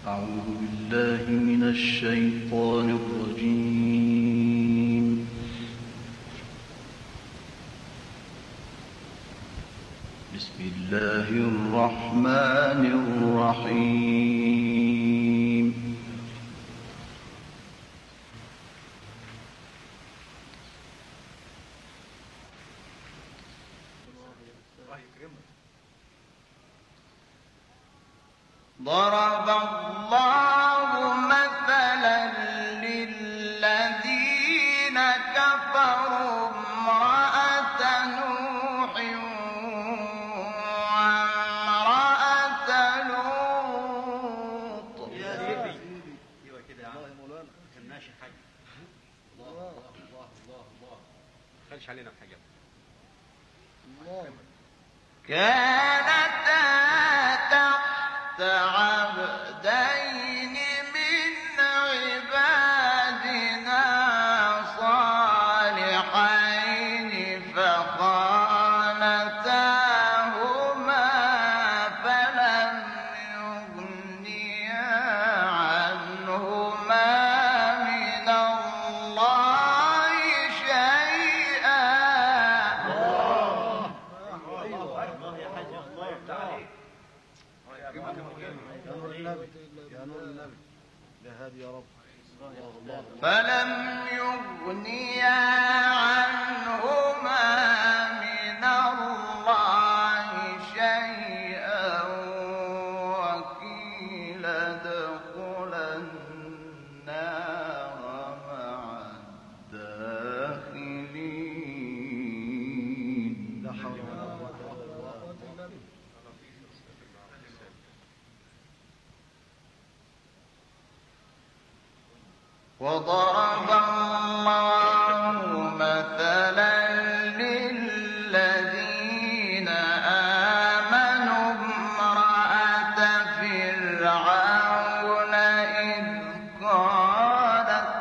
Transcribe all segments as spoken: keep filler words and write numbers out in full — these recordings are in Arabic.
أعوذ بالله من الشيطان الرجيم. بسم الله الرحمن الرحيم. ضرب الله مثلا للذين كفروا امرأة نوح وامرأة لوط. يا سيدي ايوه كده يا عم. الله يا مولانا ما كناش حاجه. الله الله الله الله الله ما تخلش علينا بحاجه. الله كانتا تحت عبدين من عبادنا صالحين فخانتاهما فلم يغنيا عنهما من الله شيئا. فلم يغنيا عنهما من الله شيئا وقيل ادخلا النار مع الداخلين. لا حول ولا قوة إلا بالله. وضرب الله مثلا للذين آمنوا امرأة فرعون إذ قالت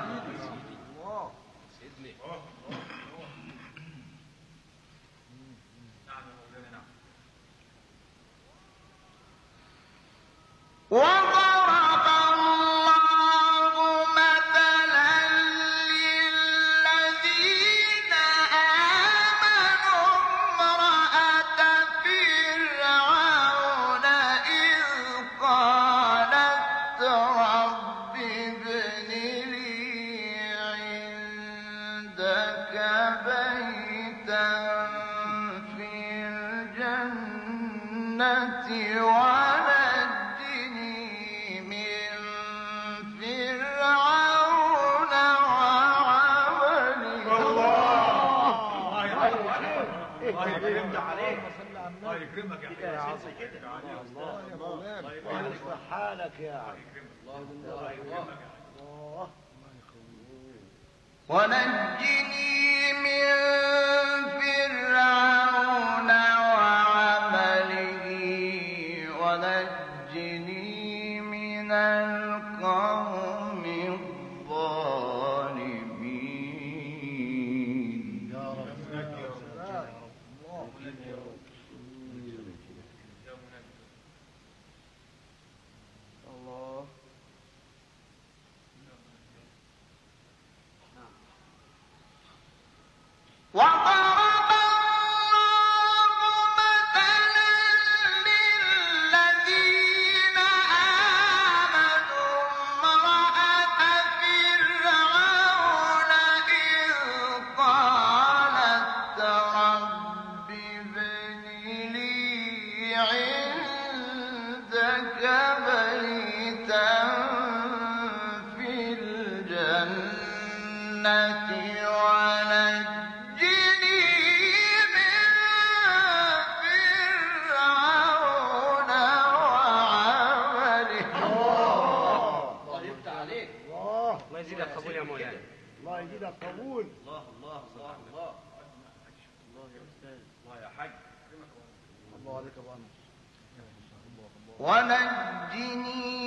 وضرب الله مثلا للذين آمنوا امرأة فرعون إذ قالت رب ابن لي عندك بيتا في الجنة ونجني من فرعون وعمله. الله يكرمك عليك. الله يكرمك يا عاصي كده. الله يا مولانا الله يصلح حالك يا عم. الله يكرمك. الله ونجني من فرعون وعمله ونجني من القوم الظالمين. يا رب نجي يا رب. الله وضرب الله مثلا للذين آمنوا امرأة فرعون إذ قالت رب ابن لي عندك بيتا في الجنة ونجني من فرعون وعمله. الله يفتح عليك. الله الله يزيدك قبول يا مولانا. الله يزيدك قبول. الله الله الله الله الله يا استاذ. الله يا حاج. الله عليك يا ابو انس. ونجني